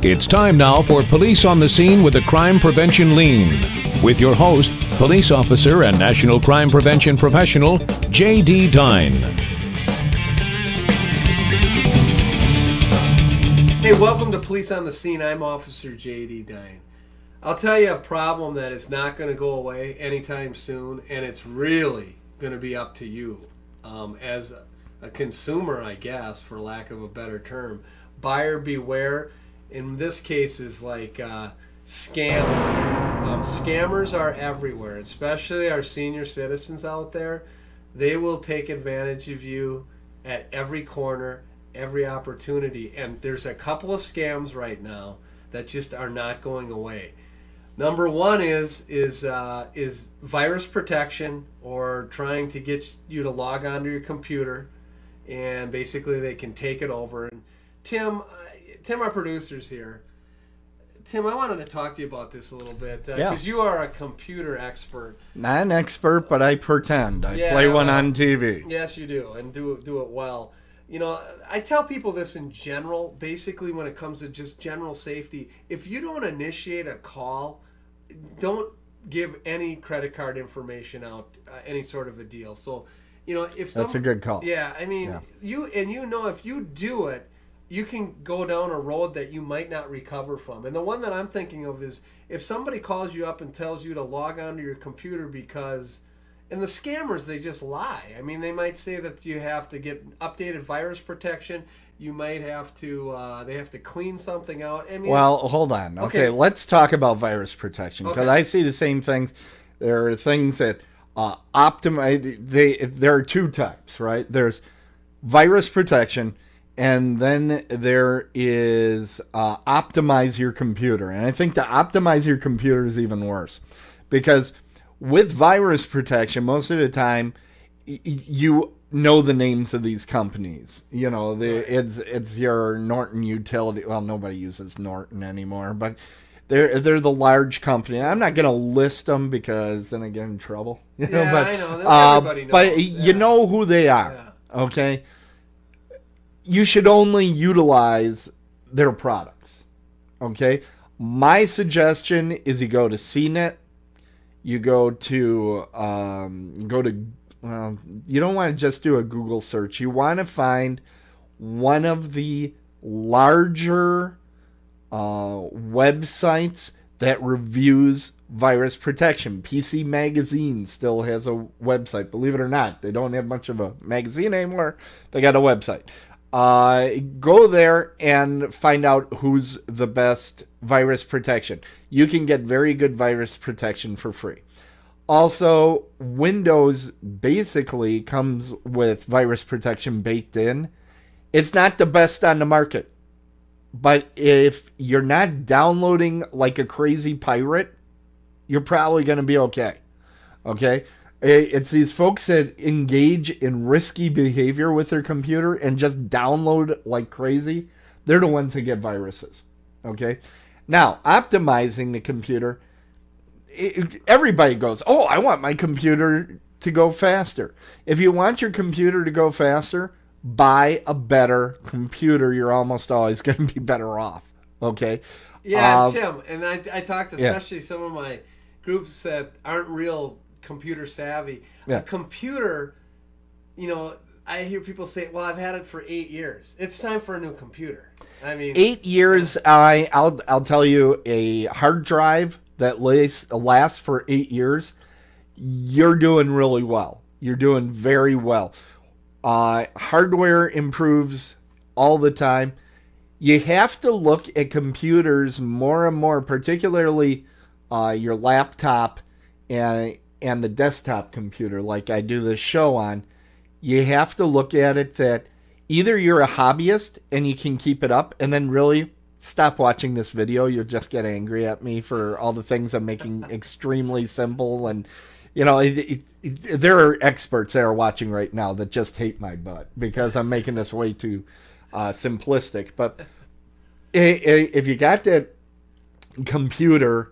It's time now for Police on the Scene with a Crime Prevention Lean. With your host, police officer and national crime prevention professional, J.D. Dine. Hey, welcome to Police on the Scene. I'm Officer J.D. Dine. I'll tell you a problem that is not going to go away anytime soon, and it's really going to be up to you as a consumer, I guess, for lack of a better term. Buyer beware. In this case is like scam. Scammers are everywhere, especially our senior citizens out there. They will take advantage of you at every corner, every opportunity. And there's a couple of scams right now that just are not going away. Number one is virus protection, or trying to get you to log onto your computer, and basically they can take it over. And Tim, our producer's here. Tim, I wanted to talk to you about this a little bit because you are a computer expert. Not an expert, but I pretend. I play one on TV. Yes, you do, and do it well. You know, I tell people this in general, basically when it comes to just general safety. If you don't initiate a call, don't give any credit card information out, any sort of a deal. So, you know, if that's a good call. Yeah, I mean, if you do it, you can go down a road that you might not recover from. And the one that I'm thinking of is if somebody calls you up and tells you to log onto your computer because... And the scammers, they just lie. I mean, they might say that you have to get updated virus protection. You might have to, they have to clean something out. I mean, well, hold on. Okay, let's talk about virus protection, because I see the same things. There are things that optimize. There are two types, right? There's virus protection, and then there is optimize your computer. And I think to optimize your computer is even worse, because with virus protection, most of the time, you know the names of these companies. You know, it's your Norton utility. Well, nobody uses Norton anymore, but they're the large company. I'm not going to list them because then I get in trouble. You know, but, I know. Everybody knows. But you know who they are, okay? You should only utilize their products, okay? My suggestion is you go to CNET. You go to, well, you don't want to just do a Google search. You want to find one of the larger websites that reviews virus protection. PC Magazine still has a website. Believe it or not, they don't have much of a magazine anymore. They got a website. Go there and find out who's the best virus protection. You can get very good virus protection for free. Also, Windows basically comes with virus protection baked in. It's not the best on the market, but if you're not downloading like a crazy pirate, you're probably going to be okay. Okay? It's these folks that engage in risky behavior with their computer and just download like crazy. They're the ones that get viruses. Okay? Now, optimizing the computer, everybody goes, oh, I want my computer to go faster. If you want your computer to go faster, buy a better computer. You're almost always going to be better off. Okay? Yeah, Tim, and I talked to especially some of my groups that aren't real computer savvy. A computer, you know, I hear people say, well, I've had it for 8 years. It's time for a new computer. I mean, 8 years, I'll tell you, a hard drive that lasts for 8 years, you're doing really well. You're doing very well. Hardware improves all the time. You have to look at computers more and more, particularly your laptop and the desktop computer, like I do this show on. You have to look at it that either you're a hobbyist and you can keep it up, and then really stop watching this video. You'll just get angry at me for all the things I'm making extremely simple. And, you know, there are experts that are watching right now that just hate my butt because I'm making this way too simplistic. But if you got that computer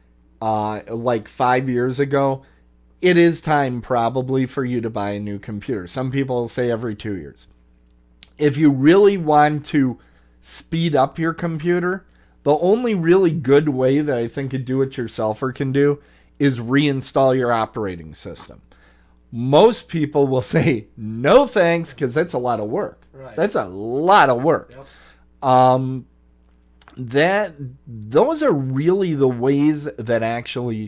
like 5 years ago, it is time probably for you to buy a new computer. Some people say every 2 years. If you really want to speed up your computer, The only really good way that I think a do-it-yourselfer can do is reinstall your operating system. Most people will say, no thanks, because that's a lot of work. Right. That's a lot of work. Yep. Those are really the ways that actually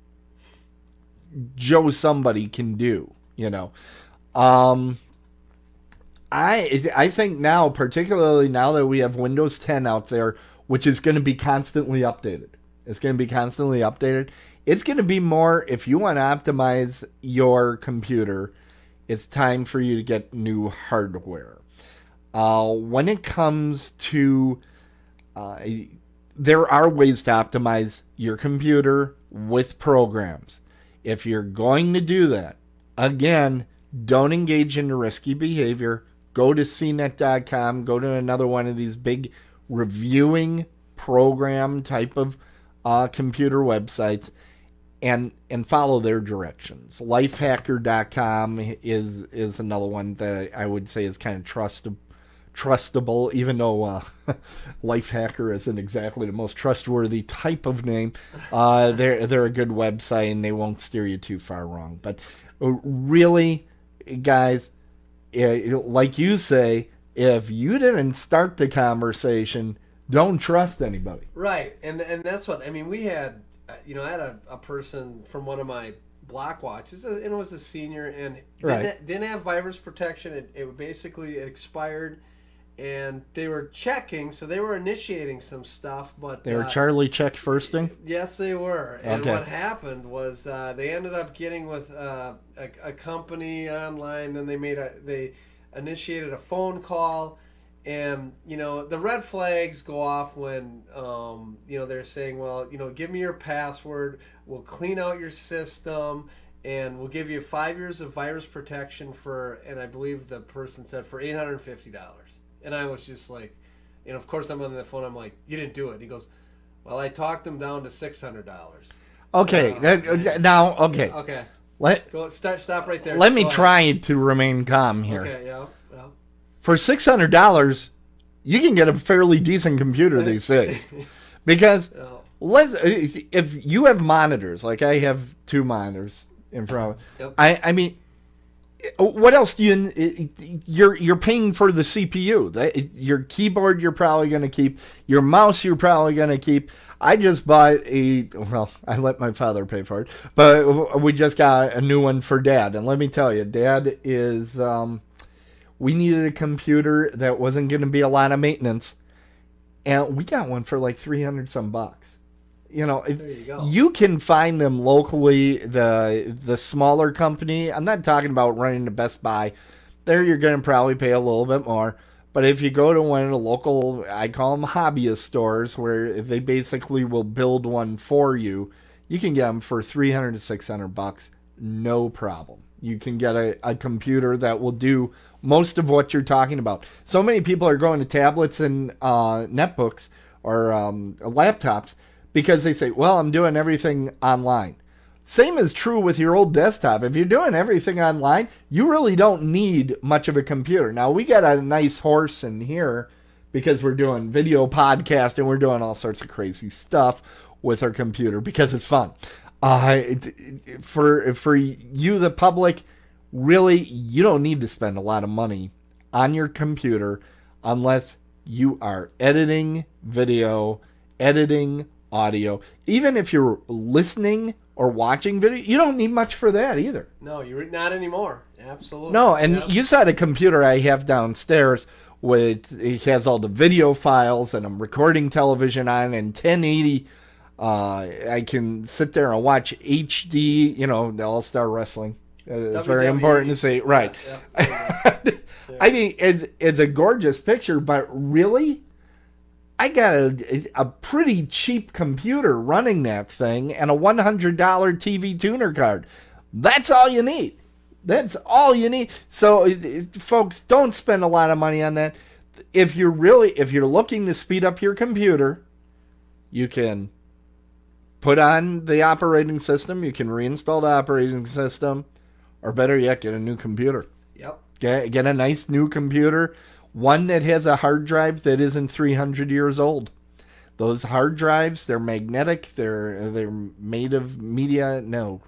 Joe somebody can do, you know. I think now, particularly now that we have Windows 10 out there, which is going to be constantly updated. It's going to be constantly updated. It's going to be more, if you want to optimize your computer, it's time for you to get new hardware. When it comes to, there are ways to optimize your computer with programs. If you're going to do that, again, don't engage in risky behavior. Go to cnet.com, go to another one of these big reviewing program type of computer websites, and follow their directions. Lifehacker.com is another one that I would say is kind of trustable, even though Lifehacker isn't exactly the most trustworthy type of name. They're a good website, and they won't steer you too far wrong. But really, guys, like you say, if you didn't start the conversation, don't trust anybody. Right, and that's what I mean. We had, I had a person from one of my block watches, and it was a senior, and didn't have virus protection. It basically expired, and they were checking, so they were initiating some stuff, but they were Charlie check firsting. Yes, they were. And okay. What happened was they ended up getting with a company online. Then they initiated a phone call. And, the red flags go off when, they're saying, well, give me your password. We'll clean out your system, and we'll give you 5 years of virus protection and I believe the person said for $850. And I was just like, of course I'm on the phone. I'm like, you didn't do it. He goes, well, I talked them down to $600. Okay. Okay. Okay. Stop right there. Let me try to remain calm here. Okay, yeah. For $600, you can get a fairly decent computer these days. Because if you have monitors, like I have 2 monitors in front of I mean, what else do you're paying for the CPU. Your keyboard you're probably going to keep. Your mouse you're probably going to keep. I just bought I let my father pay for it, but we just got a new one for Dad. And let me tell you, Dad is... we needed a computer that wasn't going to be a lot of maintenance, and we got one for like $300 There you go. You can find them locally. The smaller company, I'm not talking about running to Best Buy. There you're going to probably pay a little bit more. But if you go to one of the local, I call them hobbyist stores, where they basically will build one for you, you can get them for $300 to $600, no problem. You can get a computer that will do most of what you're talking about. So many people are going to tablets and netbooks or laptops because they say, well, I'm doing everything online. Same is true with your old desktop. If you're doing everything online, you really don't need much of a computer. Now, we got a nice horse in here because we're doing video podcast and we're doing all sorts of crazy stuff with our computer because it's fun. For you, the public, really, you don't need to spend a lot of money on your computer unless you are editing video, editing audio. Even if you're listening or watching video, you don't need much for that either. No, you're not anymore. Absolutely. No, and you saw the computer I have downstairs it has all the video files, and I'm recording television on in 1080. I can sit there and watch HD, the All-Star Wrestling. It's very important to say, right. Yeah. I mean, it's a gorgeous picture, but really, I got a pretty cheap computer running that thing and a $100 TV tuner card. That's all you need. That's all you need. So, folks, don't spend a lot of money on that. If you're looking to speed up your computer, you can put on the operating system. You can reinstall the operating system, or better yet, get a new computer. Yep. Get a nice new computer, one that has a hard drive that isn't 300 years old. Those hard drives, they're magnetic. They're made of media. No.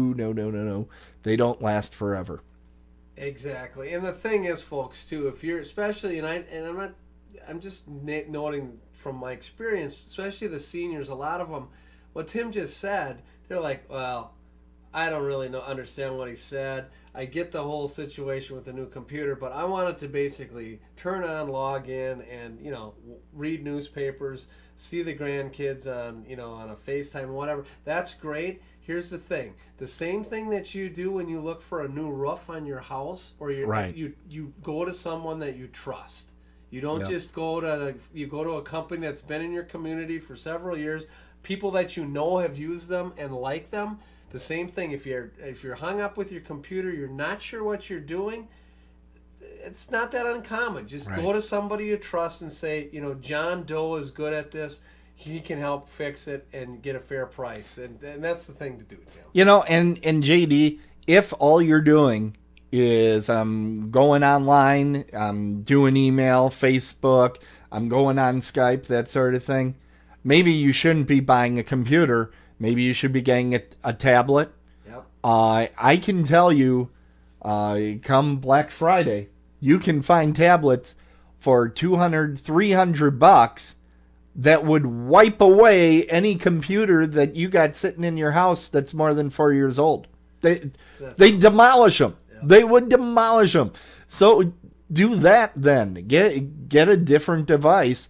They don't last forever. Exactly. And the thing is, folks, too, if you're especially, I'm just noting from my experience, especially the seniors, a lot of them, what Tim just said, they're like, well, I don't really understand what he said. I get the whole situation with the new computer, but I wanted to basically turn on, log in, and read newspapers, see the grandkids on on a FaceTime, whatever. That's great. Here's the thing: the same thing that you do when you look for a new roof on your house, or you go to someone that you trust. You don't just go to a company that's been in your community for several years, people that have used them and like them. The same thing, if you're hung up with your computer, you're not sure what you're doing, it's not that uncommon. Just go to somebody you trust and say, John Doe is good at this. He can help fix it and get a fair price. And that's the thing to do, Tim. And JD, if all you're doing is I'm going online, I'm doing email, Facebook, I'm going on Skype, that sort of thing, maybe you shouldn't be buying a computer. Maybe you should be getting a tablet. Yep. I can tell you, come Black Friday, you can find tablets for $200, $300 that would wipe away any computer that you got sitting in your house that's more than 4 years old. They demolish them. Yep. They would demolish them. So do that then. Get a different device.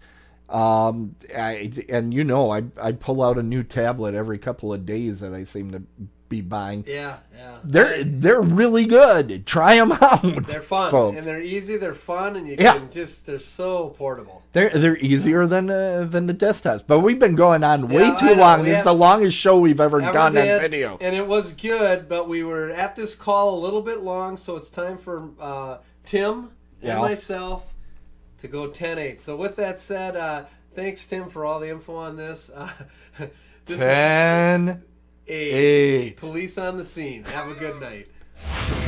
I pull out a new tablet every couple of days that I seem to be buying. Yeah. They're really good. Try them out. They're fun, folks. and they're easy. They're fun, and they're so portable. They're easier than the desktops. But we've been going on way too long. This is the longest show we've ever done on video, and it was good. But we were at this call a little bit long, so it's time for Tim and myself to go 10-8. So with that said, thanks, Tim, for all the info on this. 10-8. Police on the scene. Have a good night.